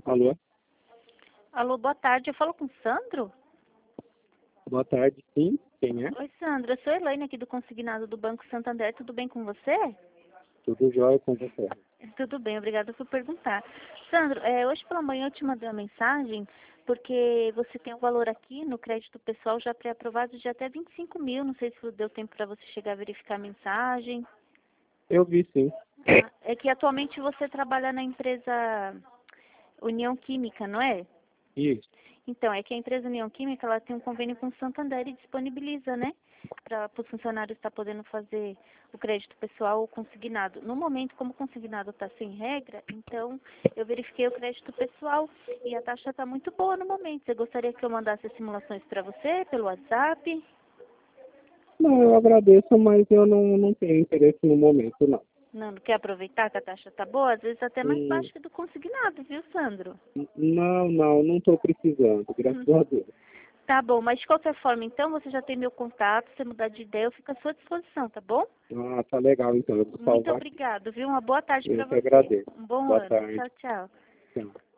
Alô? Alô, boa tarde. Eu falo com o Sandro? Boa tarde, sim. Quem é? Oi, Sandro. Eu sou a Elaine aqui do Consignado do Banco Santander. Tudo bem com você? Tudo jóia com você? Tudo bem, obrigada por perguntar. Sandro, hoje pela manhã eu te mandei uma mensagem porque você tem um valor aqui no crédito pessoal já pré-aprovado de até 25 mil. Não sei se deu tempo para você chegar a verificar a mensagem. Eu vi, sim. É que atualmente você trabalha na empresa União Química, não é? Isso. Então, é que a empresa União Química, ela tem um convênio com o Santander e disponibiliza, né, para os funcionários estar podendo fazer o crédito pessoal ou consignado. No momento, como o consignado está sem regra, então eu verifiquei o crédito pessoal e a taxa está muito boa no momento. Você gostaria que eu mandasse as simulações para você pelo WhatsApp? Não, eu agradeço, mas eu não tenho interesse no momento, não. Não quer aproveitar que a taxa está boa? Às vezes até mais Hum, baixa que do consignado, viu, Sandro? não estou precisando, graças a Deus. Tá bom, mas de qualquer forma, então, você já tem meu contato, se mudar de ideia, eu fico à sua disposição, tá bom? Ah, tá legal, então. Eu vou Muito salvar aqui. obrigado, viu? Uma boa tarde Eu para que você. agradeço. Um bom Boa ano. tarde. Tchau, tchau. Tchau.